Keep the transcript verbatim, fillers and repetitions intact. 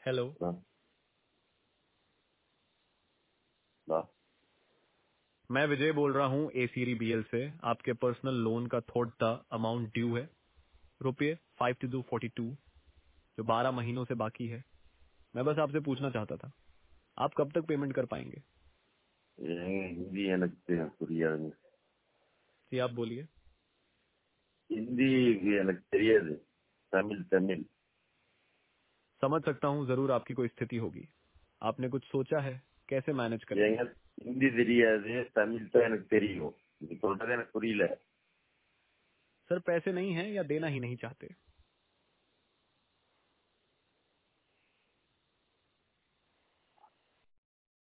Hello. हाँ, हाँ। मैं विजय बोल रहा हूँ ए सीरी बीएल से। आपके पर्सनल लोन का थोड़ा अमाउंट ड्यू है, रुपये five two two forty two, जो बारह महीनों से बाकी है। मैं बस आपसे पूछना चाहता था, आप कब तक पेमेंट कर पाएंगे? எங்க ஹிந்தி எனக்கு தெ- புரியாதுங்க. जी आप बोलिए। हिंदी எனக்கு தெரியாது. தமிழ் தமிழ். समझ सकता हूँ, जरूर आपकी कोई स्थिति होगी। आपने कुछ सोचा है कैसे मैनेज करेंगे? எங்க ஹிந்தி தெரியாது, தமிழ் தான் எனக்கு தெரியும். நீ சொல்றது எனக்கு புரியல. सर पैसे नहीं है या देना ही नहीं चाहते?